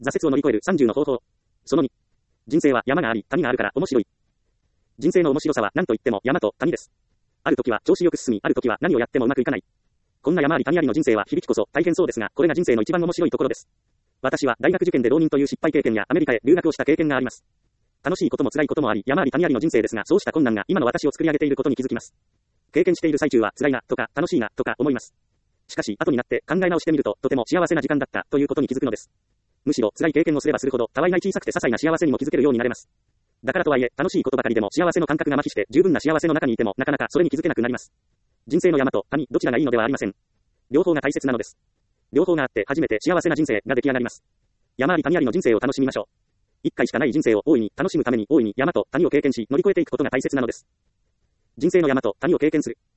挫折を乗り越える30の方法。その2。人生は山があり、谷があるから面白い。人生の面白さは何と言っても山と谷です。ある時は調子よく進み、ある時は何をやってもうまくいかない。こんな山あり谷ありの人生は響きこそ大変そうですが、これが人生の一番面白いところです。私は大学受験で浪人という失敗経験やアメリカへ留学をした経験があります。楽しいことも辛いこともあり、山あり谷ありの人生ですが、そうした困難が今の私を作り上げていることに気づきます。経験している最中は辛いな、とか、楽しいな、とか思います。しかし、後になって考え直してみると、とても幸せな時間だった、ということに気づくのです。むしろ辛い経験をすればするほど、たわいない小さくて些細な幸せにも気づけるようになれます。だからとはいえ、楽しいことばかりでも幸せの感覚が麻痺して、十分な幸せの中にいても、なかなかそれに気づけなくなります。人生の山と谷、どちらがいいのではありません。両方が大切なのです。両方があって初めて幸せな人生が出来上がります。山あり谷ありの人生を楽しみましょう。一回しかない人生を大いに楽しむために大いに山と谷を経験し乗り越えていくことが大切なのです。人生の山と谷を経験する。